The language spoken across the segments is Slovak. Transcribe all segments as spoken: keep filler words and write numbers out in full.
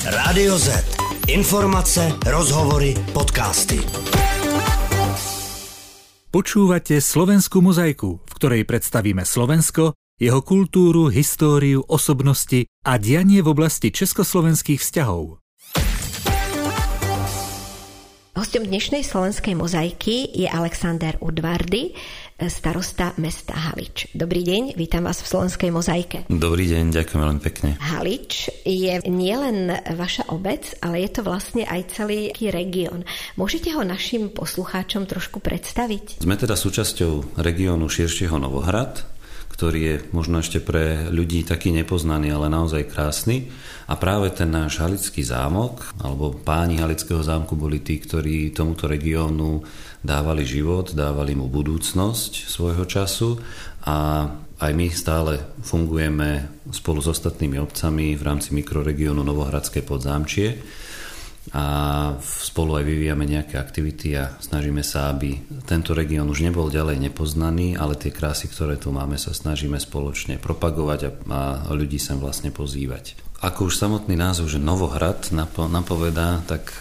Rádio Z. Informace, rozhovory, podcasty. Počúvate Slovenskú mozaiku, v ktorej predstavíme Slovensko, jeho kultúru, históriu, osobnosti a dianie v oblasti československých vzťahov. Hosťom dnešnej slovenskej mozaiky je Alexander Udvardy, starosta mesta Halič. Dobrý deň, vítam vás v slovenskej mozaike. Dobrý deň, ďakujem veľmi pekne. Halič je nielen vaša obec, ale je to vlastne aj celý región. Môžete ho našim poslucháčom trošku predstaviť? Sme teda súčasťou regiónu širšieho Novohrad, ktorý je možno ešte pre ľudí taký nepoznaný, ale naozaj krásny. A práve ten náš halický zámok, alebo páni halického zámku boli tí, ktorí tomuto regiónu dávali život, dávali mu budúcnosť svojho času a aj my stále fungujeme spolu s ostatnými obcami v rámci mikroregiónu Novohradské Podzámčie a spolu aj vyvíjame nejaké aktivity a snažíme sa, aby tento región už nebol ďalej nepoznaný, ale tie krásy, ktoré tu máme, sa snažíme spoločne propagovať a, a ľudí sem vlastne pozývať. Ako už samotný názov, že Novohrad napovedá, tak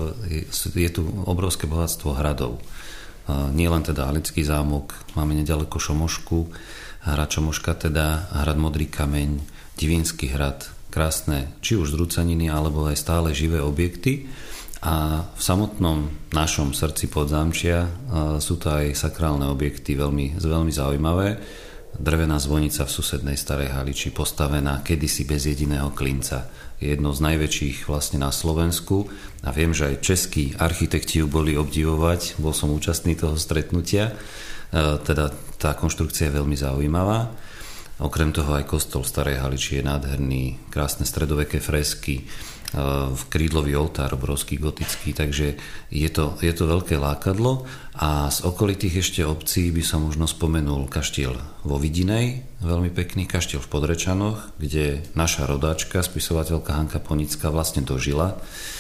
je tu obrovské bohatstvo hradov. Nie len teda Halický zámok, máme nedaleko Šomošku, hrad Šomoška teda, hrad Modrý kameň, Divínsky hrad, krásne či už zrúcaniny, alebo aj stále živé objekty. A v samotnom našom srdci Podzámčia sú to aj sakrálne objekty veľmi, veľmi zaujímavé. Drevená zvonica v susednej Starej Haliči, postavená kedysi bez jediného klinca. Je jednou z najväčších vlastne na Slovensku a viem, že aj českí architekti ju boli obdivovať. Bol som účastný toho stretnutia. Teda tá konštrukcia je veľmi zaujímavá. Okrem toho aj kostol v Starej Haliči je nádherný, krásne stredoveké fresky, v krídlový oltár obrovský gotický, takže je to, je to veľké lákadlo. A z okolitých ešte obcí by som možno spomenul kaštiel vo Vidinej, veľmi pekný kaštiel v Podrečanoch, kde naša rodáčka, spisovateľka Hanka Ponická vlastne dožila.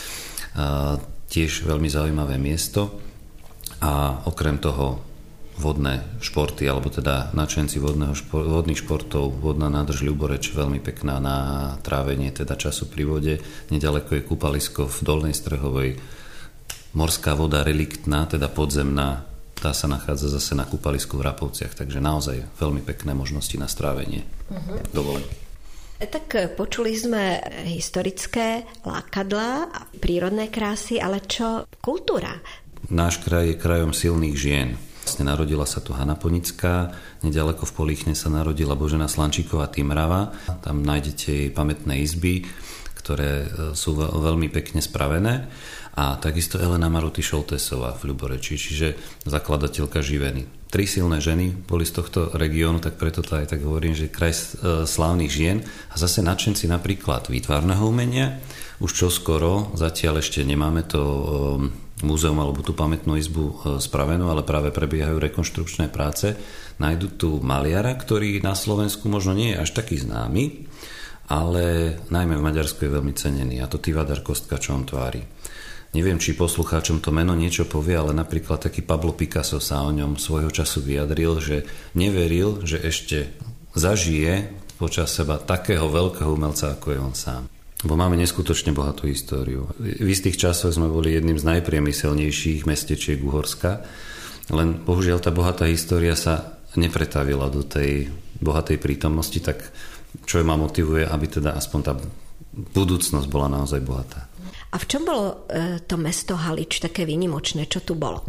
A tiež veľmi zaujímavé miesto. A okrem toho vodné športy, alebo teda nadšenci vodného špor- vodných športov, vodná nádrž Ľuboreč, veľmi pekná na trávenie teda času pri vode. Nedaleko je kúpalisko v Dolnej Strehovej. Morská voda reliktná, teda podzemná, tá sa nachádza zase na kúpalisku v Rapovciach, takže naozaj veľmi pekné možnosti na strávenie. Uh-huh. Dovolím. Tak počuli sme historické lákadlá a prírodné krásy, ale čo kultúra? Náš kraj je krajom silných žien. Vlastne narodila sa tu Hana Ponická, nedaleko v Políchne sa narodila Božena Slančíková-Timrava. Tam nájdete jej pamätné izby, ktoré sú veľmi pekne spravené. A takisto Elena Maruty Šoltesová v Ľuboreči, čiže zakladateľka Živeny. Tri silné ženy boli z tohto regiónu, tak preto to aj tak hovorím, že kraj slávnych žien. A zase nadšenci napríklad výtvarného umenia. Už čoskoro, zatiaľ ešte nemáme to múzeum alebo tú pamätnú izbu spravenú, ale práve prebiehajú rekonštrukčné práce. Nájdu tu maliara, ktorý na Slovensku možno nie je až taký známy, ale najmä v Maďarsku je veľmi cenený, a to Tivadar Kostka Čontvári. Neviem, či poslucháčom to meno niečo povie, ale napríklad taký Pablo Picasso sa o ňom svojho času vyjadril, že neveril, že ešte zažije počas seba takého veľkého umelca, ako je on sám. Bo máme neskutočne bohatú históriu. V istých časoch sme boli jedným z najpriemyselnejších mestečiek Uhorska, len bohužiaľ tá bohatá história sa nepretavila do tej bohatej prítomnosti, tak čo ma motivuje, aby teda aspoň tá budúcnosť bola naozaj bohatá. A v čom bolo e, to mesto Halič také výnimočné? Čo tu bolo?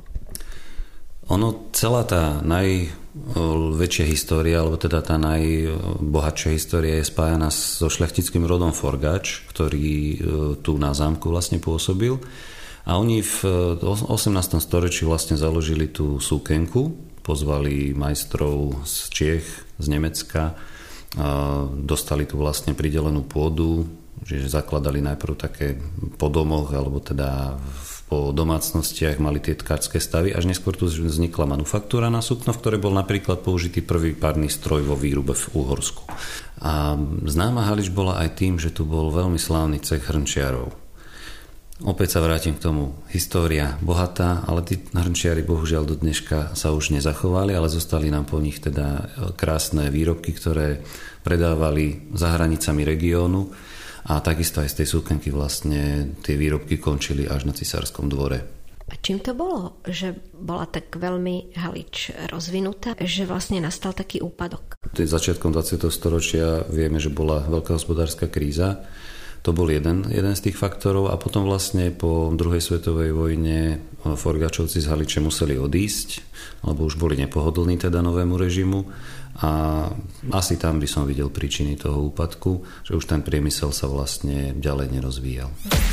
Ono, celá tá najväčšia história, alebo teda tá najbohatšia história je spájana so šľachtickým rodom Forgáč, ktorý tu na zámku vlastne pôsobil. A oni v osemnástom storočí vlastne založili tú súkenku, pozvali majstrov z Čiech, z Nemecka, dostali tu vlastne pridelenú pôdu, že zakladali najprv také po domoch, alebo teda po domácnostiach mali tie tkárske stavy, až neskôr tu vznikla manufaktúra na sukno, v ktorej bol napríklad použitý prvý párny stroj vo výrobe v Uhorsku. A známa Halič bola aj tým, že tu bol veľmi slávny cech hrnčiarov. Opäť sa vrátim k tomu. História bohatá, ale tí hrnčiari bohužiaľ do dneška sa už nezachovali, ale zostali nám po nich teda krásne výrobky, ktoré predávali za hranicami regiónu. a takisto aj z tej súkenky vlastne tie výrobky končili až na cisárskom dvore. A čím to bolo, že bola tak veľmi Halič rozvinutá, že vlastne nastal taký úpadok? Začiatkom dvadsiateho storočia vieme, že bola veľká hospodárska kríza. To bol jeden, jeden z tých faktorov a potom vlastne po druhej svetovej vojne Forgáčovci z Haliče museli odísť, lebo už boli nepohodlní teda novému režimu a asi tam by som videl príčiny toho úpadku, že už ten priemysel sa vlastne ďalej nerozvíjal.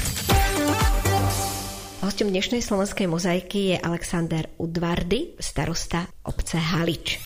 Hosťom dnešnej slovenskej mozaiky je Alexander Udvardy, starosta obce Halič.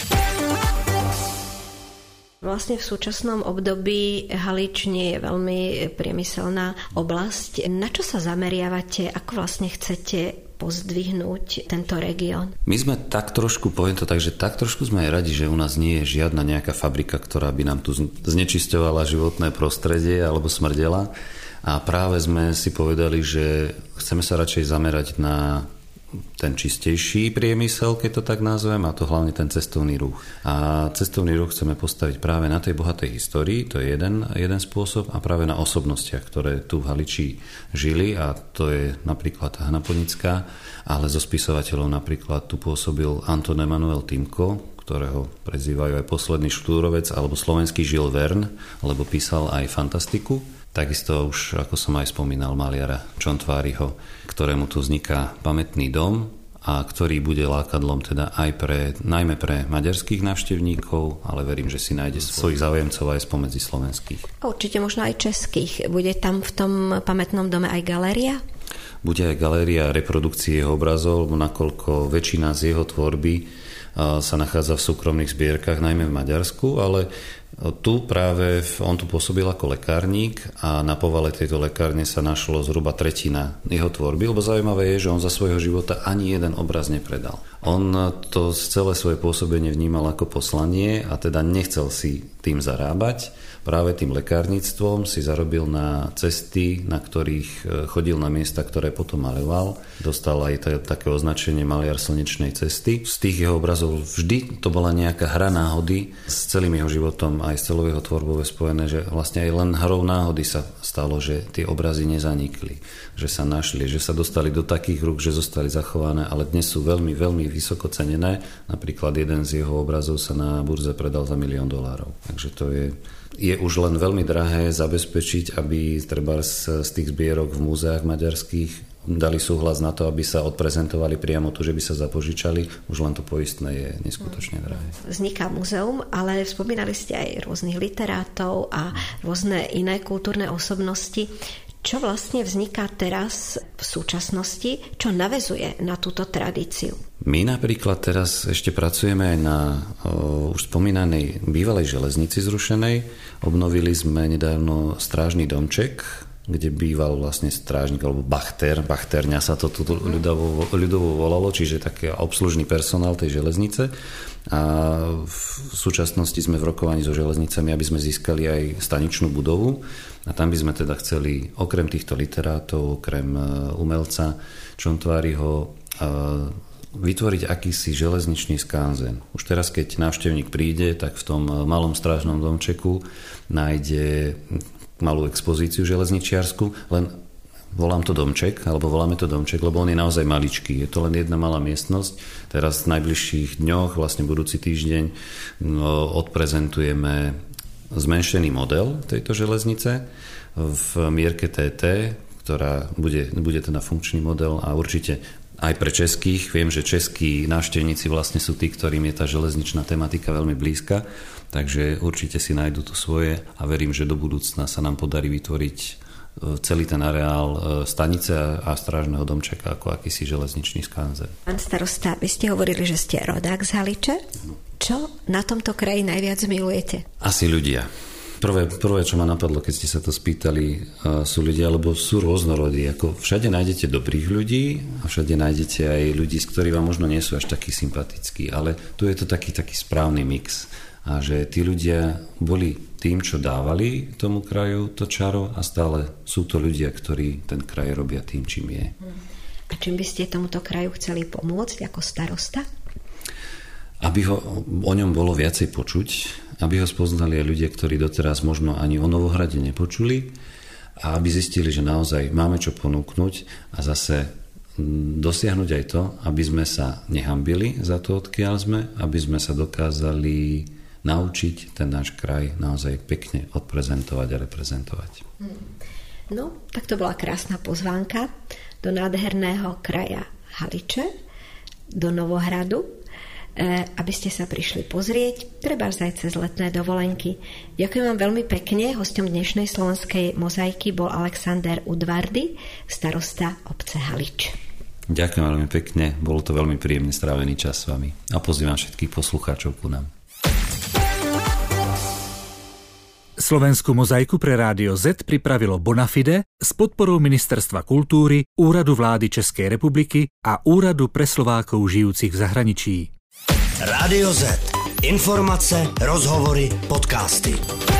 Vlastne v súčasnom období Halič nie je veľmi priemyselná oblasť. Na čo sa zameriavate? Ako vlastne chcete pozdvihnúť tento región? My sme tak trošku, poviem to tak, že tak trošku sme aj radi, že u nás nie je žiadna nejaká fabrika, ktorá by nám tu znečisťovala životné prostredie alebo smrdela. A práve sme si povedali, že chceme sa radšej zamerať na ten čistejší priemysel, keď to tak nazvem, a to hlavne ten cestovný ruch. A cestovný ruch chceme postaviť práve na tej bohatej histórii, to je jeden, jeden spôsob, a práve na osobnostiach, ktoré tu v Haliči žili, a to je napríklad Hana Ponická, ale zo spisovateľov napríklad tu pôsobil Anton Emanuel Timko, ktorého prezývajú aj posledný štúrovec, alebo slovenský Jules Verne, lebo písal aj fantastiku. Takisto už, ako som aj spomínal, maliara Čontváriho, ktorému tu vzniká pamätný dom a ktorý bude lákadlom teda aj pre, najmä pre maďarských návštevníkov, ale verím, že si nájde svojich záujemcov aj spomedzi slovenských. Určite možno aj českých. Bude tam v tom pamätnom dome aj galéria? Bude aj galéria reprodukcie jeho obrazov, nakoľko väčšina z jeho tvorby sa nachádza v súkromných zbierkach, najmä v Maďarsku, ale tu práve on tu pôsobil ako lekárnik a na povale tejto lekárne sa našlo zhruba tretina jeho tvorby, lebo zaujímavé je, že on za svojho života ani jeden obraz nepredal. On to celé svoje pôsobenie vnímal ako poslanie a teda nechcel si tým zarábať. Práve tým lekárnictvom si zarobil na cesty, na ktorých chodil na miesta, ktoré potom maloval. Dostal aj t- také označenie maliar slnečnej cesty. Z tých jeho obrazov vždy to bola nejaká hra náhody. S celým jeho životom aj s celou jeho tvorbou je spojené, že vlastne aj len hrou náhody sa stalo, že tie obrazy nezanikli, že sa našli, že sa dostali do takých rúk, že zostali zachované, ale dnes sú veľmi, veľmi vysoko cenené. Napríklad jeden z jeho obrazov sa na burze predal za milión dolárov. Takže to je Je už len veľmi drahé zabezpečiť, aby treba z, z tých zbierok v múzeách maďarských dali súhlas na to, aby sa odprezentovali priamo tu, že by sa zapožičali. Už len to poistné je neskutočne drahé. Vzniká múzeum, ale spomínali ste aj rôznych literátov a rôzne iné kultúrne osobnosti. Čo vlastne vzniká teraz v súčasnosti, čo naväzuje na túto tradíciu? My napríklad teraz ešte pracujeme aj na o, už spomínanej bývalej železnici zrušenej. Obnovili sme nedávno strážny domček, kde býval vlastne strážnik alebo bachter. Bachterňa sa to tu ľudovo, ľudovo volalo, čiže taký obslužný personál tej železnice. A v súčasnosti sme v rokovaní so železnicami, aby sme získali aj staničnú budovu. A tam by sme teda chceli okrem týchto literátov, okrem umelca Čontváriho vytvoriť akýsi železničný skanzen. Už teraz, keď návštevník príde, tak v tom malom strážnom domčeku nájde malú expozíciu železničiarsku, len volám to domček, alebo voláme to domček, lebo on je naozaj maličký. Je to len jedna malá miestnosť. Teraz v najbližších dňoch, vlastne budúci týždeň, no, odprezentujeme zmenšený model tejto železnice v mierke té té, ktorá bude, bude teda funkčný model a určite aj pre českých. Viem, že českí návštevníci vlastne sú tí, ktorým je tá železničná tematika veľmi blízka, takže určite si nájdu to svoje a verím, že do budúcna sa nám podarí vytvoriť celý ten areál stanice a strážneho domčeka ako akýsi železničný skanzen. Pán starosta, vy ste hovorili, že ste rodák z Haliče. Čo na tomto kraji najviac milujete? Asi ľudia. Prvé, prvé, čo ma napadlo, keď ste sa to spýtali, sú ľudia, lebo sú rôznorodí. Ako všade nájdete dobrých ľudí a všade nájdete aj ľudí, z ktorých vám možno nie sú až takí sympatickí, ale tu je to taký, taký správny mix. A že tí ľudia boli tým, čo dávali tomu kraju to čaro a stále sú to ľudia, ktorí ten kraj robia tým, čím je. A čím by ste tomuto kraju chceli pomôcť ako starosta? Aby ho, o ňom bolo viacej počuť, aby ho spoznali aj ľudia, ktorí doteraz možno ani o Novohrade nepočuli a aby zistili, že naozaj máme čo ponúknuť a zase dosiahnuť aj to, aby sme sa nehambili za to, odkiaľ sme, aby sme sa dokázali naučiť ten náš kraj naozaj pekne odprezentovať a reprezentovať. No, tak to bola krásna pozvánka do nádherného kraja Haliče, do Novohradu, aby ste sa prišli pozrieť, treba aj cez letné dovolenky. Ďakujem vám veľmi pekne. Hosťom dnešnej slovenskej mozaiky bol Alexander Udvardy, starosta obce Halič. Ďakujem veľmi pekne, bolo to veľmi príjemne strávený čas s vami a pozývam všetkých poslucháčov ku nám. Slovenskú mozaiku pre Rádio Z pripravilo Bonafide s podporou Ministerstva kultúry, Úradu vlády Českej republiky a Úradu pre Slovákov žijúcich v zahraničí. Rádio Z. Informace, rozhovory, podcasty.